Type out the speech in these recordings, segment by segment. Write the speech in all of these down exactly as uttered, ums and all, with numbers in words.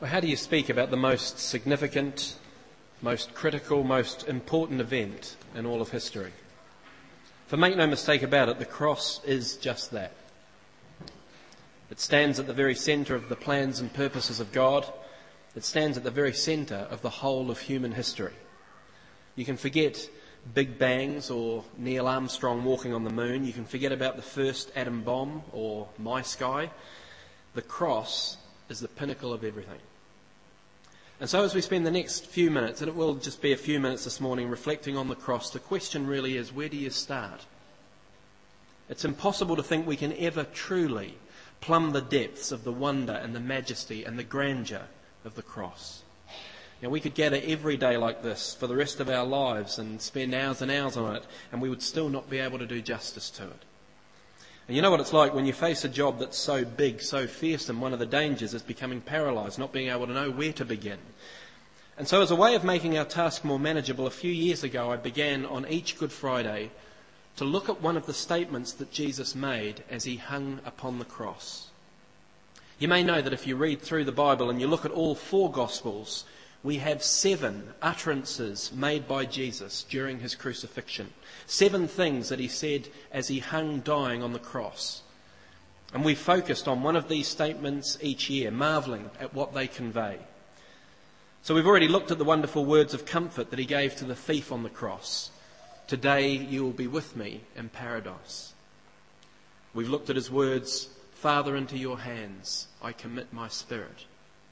Well, how do you speak about the most significant, most critical, most important event in all of history? For make no mistake about it, the cross is just that. It stands at the very centre of the plans and purposes of God. It stands at the very centre of the whole of human history. You can forget Big Bangs or Neil Armstrong walking on the moon. You can forget about the first atom bomb or My Sky. The cross is the pinnacle of everything. And so as we spend the next few minutes, and it will just be a few minutes this morning, reflecting on the cross, the question really is, where do you start? It's impossible to think we can ever truly plumb the depths of the wonder and the majesty and the grandeur of the cross. Now, we could gather every day like this for the rest of our lives and spend hours and hours on it, and we would still not be able to do justice to it. And you know what it's like when you face a job that's so big, so fearsome. One of the dangers is becoming paralysed, not being able to know where to begin. And so as a way of making our task more manageable, a few years ago I began on each Good Friday to look at one of the statements that Jesus made as he hung upon the cross. You may know that if you read through the Bible and you look at all four Gospels, we have seven utterances made by Jesus during his crucifixion. Seven things that he said as he hung dying on the cross. And we focused on one of these statements each year, marvelling at what they convey. So we've already looked at the wonderful words of comfort that he gave to the thief on the cross. Today you will be with me in paradise. We've looked at his words, Father, into your hands I commit my spirit.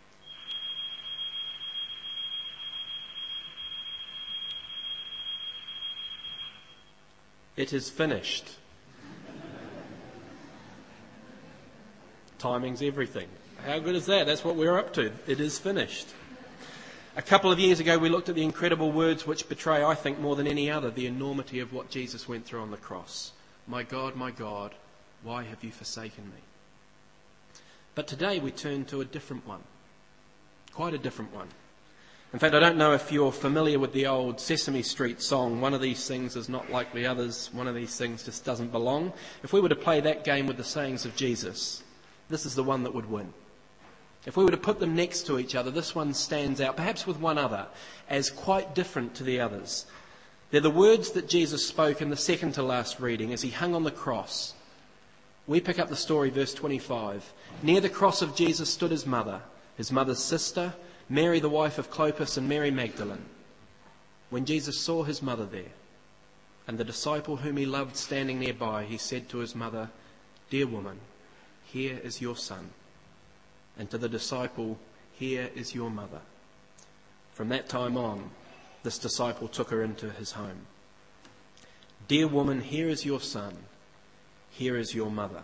It is finished. Timing's everything. How good is that? That's what we're up to. It is finished. A couple of years ago we looked at the incredible words which betray, I think, more than any other, the enormity of what Jesus went through on the cross. My God, my God, why have you forsaken me? But today we turn to a different one. Quite a different one. In fact, I don't know if you're familiar with the old Sesame Street song, one of these things is not like the others, one of these things just doesn't belong. If we were to play that game with the sayings of Jesus, this is the one that would win. If we were to put them next to each other, this one stands out, perhaps with one other, as quite different to the others. They're the words that Jesus spoke in the second to last reading as he hung on the cross. We pick up the story, verse twenty-five. Near the cross of Jesus stood his mother, his mother's sister, Mary the wife of Clopas, and Mary Magdalene. When Jesus saw his mother there, and the disciple whom he loved standing nearby, he said to his mother, Dear woman, here is your son. And to the disciple, here is your mother. From that time on, this disciple took her into his home. Dear woman, here is your son. Here is your mother.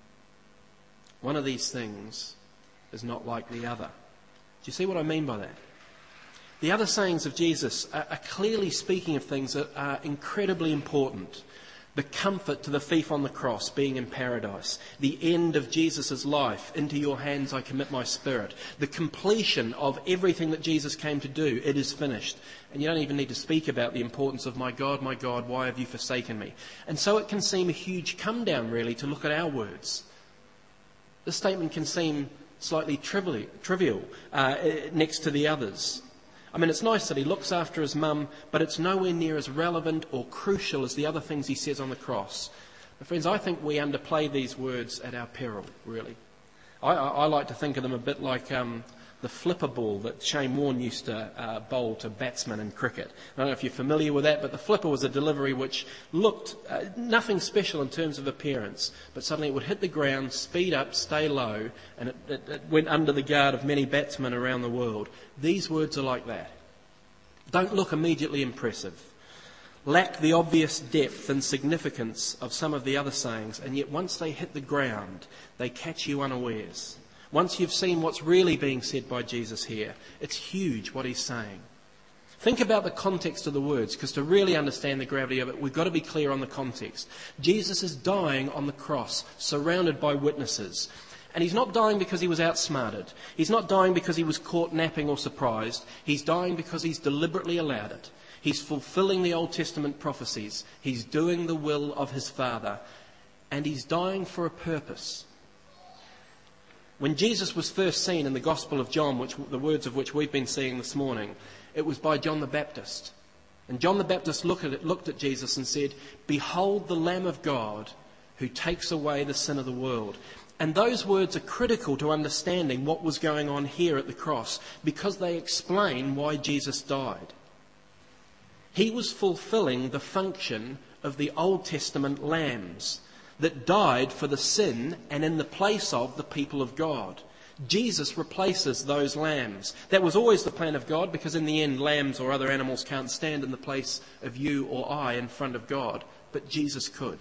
One of these things is not like the other. Do you see what I mean by that? The other sayings of Jesus are, are clearly speaking of things that are incredibly important. The comfort to the thief on the cross, being in paradise. The end of Jesus' life. Into your hands I commit my spirit. The completion of everything that Jesus came to do. It is finished. And you don't even need to speak about the importance of my God, my God, why have you forsaken me? And so it can seem a huge come down really to look at our words. This statement can seem slightly trivial, trivial uh, next to the others. I mean, it's nice that he looks after his mum, but it's nowhere near as relevant or crucial as the other things he says on the cross. And friends, I think we underplay these words at our peril, really. I, I, I like to think of them a bit like um, the flipper ball that Shane Warne used to uh, bowl to batsmen in cricket. I don't know if you're familiar with that, but the flipper was a delivery which looked uh, nothing special in terms of appearance, but suddenly it would hit the ground, speed up, stay low, and it, it, it went under the guard of many batsmen around the world. These words are like that. Don't look immediately impressive. Lack the obvious depth and significance of some of the other sayings, and yet once they hit the ground, they catch you unawares. Once you've seen what's really being said by Jesus here, it's huge what he's saying. Think about the context of the words, because to really understand the gravity of it, we've got to be clear on the context. Jesus is dying on the cross, surrounded by witnesses. And he's not dying because he was outsmarted. He's not dying because he was caught napping or surprised. He's dying because he's deliberately allowed it. He's fulfilling the Old Testament prophecies. He's doing the will of his Father. And he's dying for a purpose. When Jesus was first seen in the Gospel of John, which the words of which we've been seeing this morning, it was by John the Baptist. And John the Baptist looked at, it, looked at Jesus and said, "Behold the Lamb of God who takes away the sin of the world." And those words are critical to understanding what was going on here at the cross, because they explain why Jesus died. He was fulfilling the function of the Old Testament lambs that died for the sin and in the place of the people of God. Jesus replaces those lambs. That was always the plan of God, because in the end, lambs or other animals can't stand in the place of you or I in front of God, but Jesus could.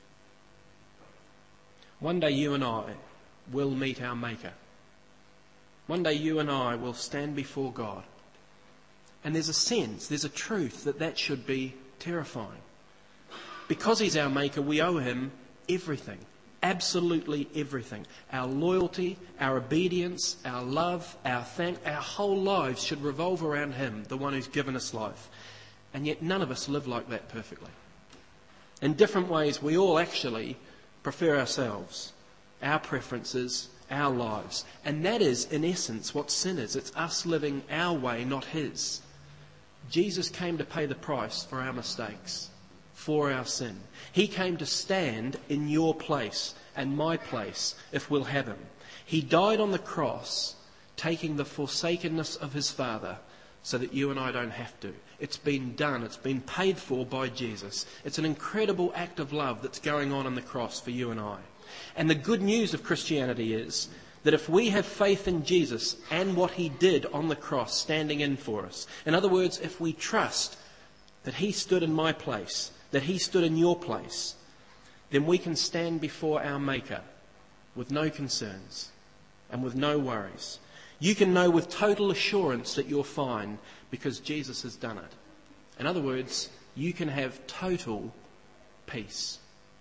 One day you and I will meet our Maker. One day you and I will stand before God. And there's a sense, there's a truth that that should be terrifying. Because he's our Maker, we owe him everything. Absolutely everything. Our loyalty, our obedience, our love, our thank, our whole lives should revolve around him, the one who's given us life. And yet none of us live like that perfectly. In different ways, we all actually prefer ourselves, our preferences, our lives. And that is, in essence, what sin is. It's us living our way, not his. Jesus came to pay the price for our mistakes, for our sin. He came to stand in your place and my place if we'll have him. He died on the cross, taking the forsakenness of his Father so that you and I don't have to. It's been done. It's been paid for by Jesus. It's an incredible act of love that's going on on the cross for you and I. And the good news of Christianity is that if we have faith in Jesus and what he did on the cross standing in for us, in other words, if we trust that he stood in my place, that he stood in your place, then we can stand before our Maker with no concerns and with no worries. You can know with total assurance that you're fine because Jesus has done it. In other words, you can have total peace.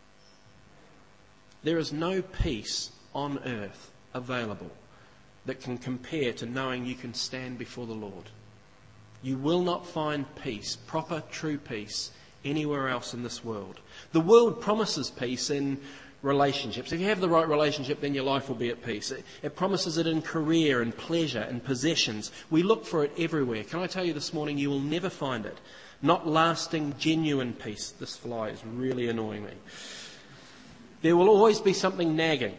There is no peace on earth available that can compare to knowing you can stand before the Lord. You will not find peace, proper, true peace, anywhere else in this world. The world promises peace in relationships. If you have the right relationship, then your life will be at peace. It, it promises it in career and pleasure and possessions. We look for it everywhere. Can I tell you this morning, you will never find it. Not lasting, genuine peace. This fly is really annoying me. There will always be something nagging.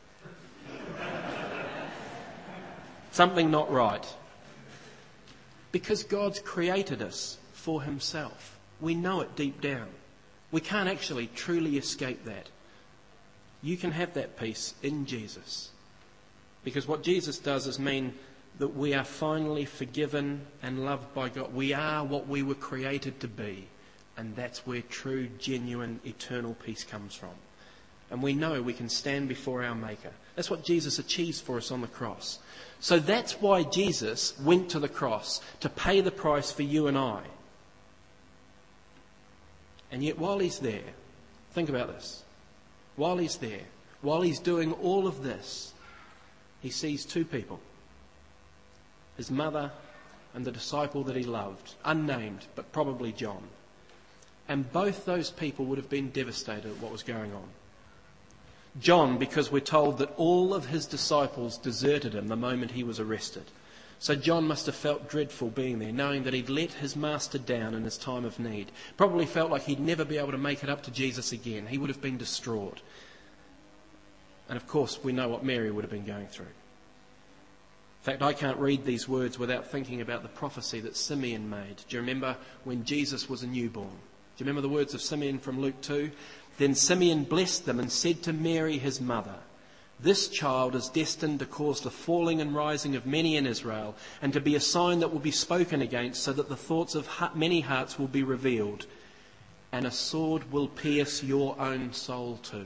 Something not right. Because God's created us for himself. We know it deep down. We can't actually truly escape that. You can have that peace in Jesus. Because what Jesus does is mean that we are finally forgiven and loved by God. We are what we were created to be. And that's where true, genuine, eternal peace comes from. And we know we can stand before our Maker. That's what Jesus achieves for us on the cross. So that's why Jesus went to the cross, to pay the price for you and I. And yet while he's there, think about this. While he's there, while he's doing all of this, he sees two people. His mother and the disciple that he loved, unnamed, but probably John. And both those people would have been devastated at what was going on. John, because we're told that all of his disciples deserted him the moment he was arrested. So John must have felt dreadful being there, knowing that he'd let his master down in his time of need. Probably felt like he'd never be able to make it up to Jesus again. He would have been distraught. And of course, we know what Mary would have been going through. In fact, I can't read these words without thinking about the prophecy that Simeon made. Do you remember when Jesus was a newborn? Do you remember the words of Simeon from Luke two? Then Simeon blessed them and said to Mary, his mother, "This child is destined to cause the falling and rising of many in Israel, and to be a sign that will be spoken against, so that the thoughts of many hearts will be revealed, and a sword will pierce your own soul too."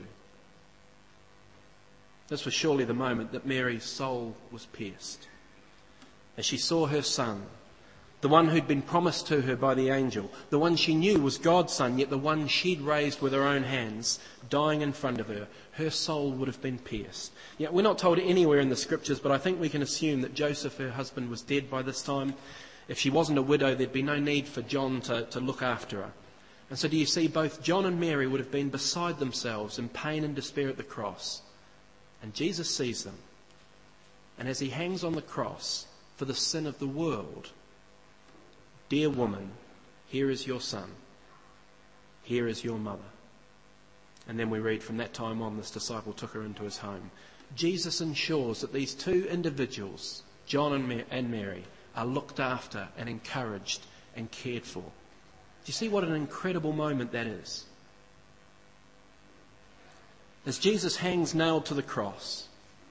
This was surely the moment that Mary's soul was pierced, as she saw her son, the one who'd been promised to her by the angel, the one she knew was God's son, yet the one she'd raised with her own hands, dying in front of her. Her soul would have been pierced. Yet we're not told anywhere in the scriptures, but I think we can assume that Joseph, her husband, was dead by this time. If she wasn't a widow, there'd be no need for John to, to look after her. And so do you see, both John and Mary would have been beside themselves in pain and despair at the cross. And Jesus sees them. And as he hangs on the cross for the sin of the world, dear woman, here is your son. Here is your mother. And then we read, from that time on, this disciple took her into his home. Jesus ensures that these two individuals, John and Mary, are looked after and encouraged and cared for. Do you see what an incredible moment that is? As Jesus hangs nailed to the cross,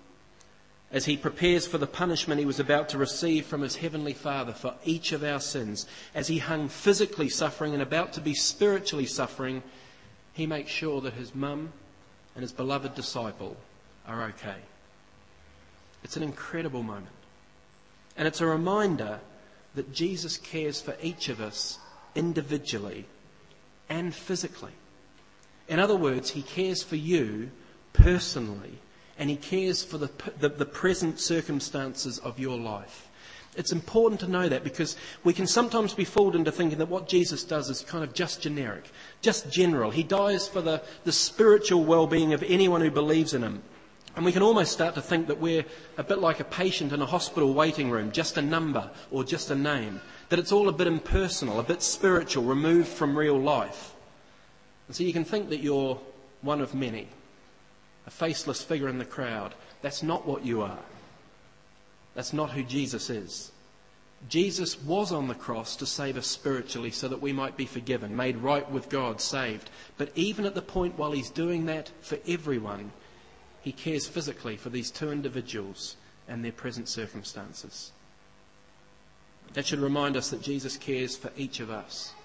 as he prepares for the punishment he was about to receive from his heavenly Father for each of our sins, as he hung physically suffering and about to be spiritually suffering, he makes sure that his mum and his beloved disciple are okay. It's an incredible moment. And it's a reminder that Jesus cares for each of us individually and physically. In other words, he cares for you personally, and he cares for the, the, the present circumstances of your life. It's important to know that, because we can sometimes be fooled into thinking that what Jesus does is kind of just generic, just general. He dies for the, the spiritual well-being of anyone who believes in him. And we can almost start to think that we're a bit like a patient in a hospital waiting room, just a number or just a name, that it's all a bit impersonal, a bit spiritual, removed from real life. And so you can think that you're one of many, a faceless figure in the crowd. That's not what you are. That's not who Jesus is. Jesus was on the cross to save us spiritually so that we might be forgiven, made right with God, saved. But even at the point while he's doing that for everyone, he cares physically for these two individuals and their present circumstances. That should remind us that Jesus cares for each of us.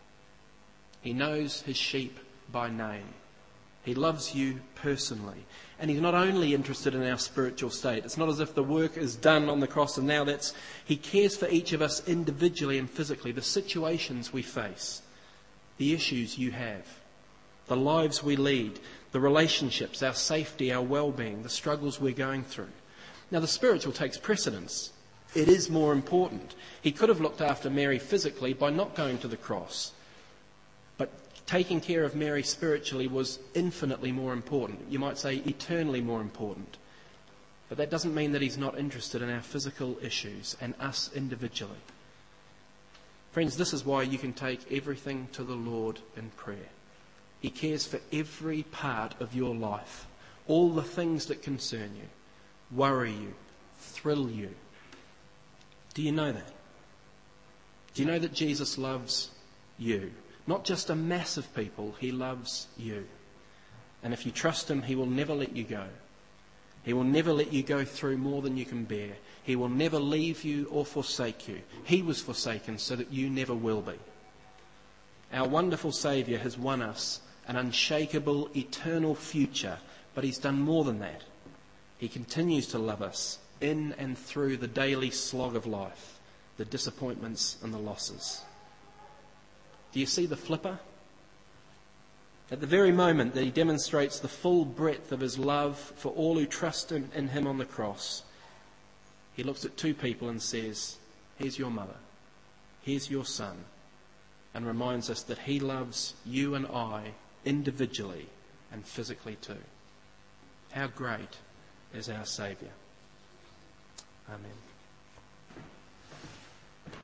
He knows his sheep by name. He loves you personally. And he's not only interested in our spiritual state. It's not as if the work is done on the cross and now that's... He cares for each of us individually and physically. The situations we face, the issues you have, the lives we lead, the relationships, our safety, our well-being, the struggles we're going through. Now the spiritual takes precedence. It is more important. He could have looked after Mary physically by not going to the cross. But taking care of Mary spiritually was infinitely more important. You might say eternally more important. But that doesn't mean that he's not interested in our physical issues and us individually. Friends, this is why you can take everything to the Lord in prayer. He cares for every part of your life. All the things that concern you, worry you, thrill you. Do you know that? Do you know that Jesus loves you? Not just a mass of people, he loves you. And if you trust him, he will never let you go. He will never let you go through more than you can bear. He will never leave you or forsake you. He was forsaken so that you never will be. Our wonderful Saviour has won us an unshakable, eternal future, but he's done more than that. He continues to love us in and through the daily slog of life, the disappointments and the losses. Do you see the flipper? At the very moment that he demonstrates the full breadth of his love for all who trust in, in him on the cross, he looks at two people and says, here's your mother, here's your son, and reminds us that he loves you and I individually and physically too. How great is our Saviour. Amen.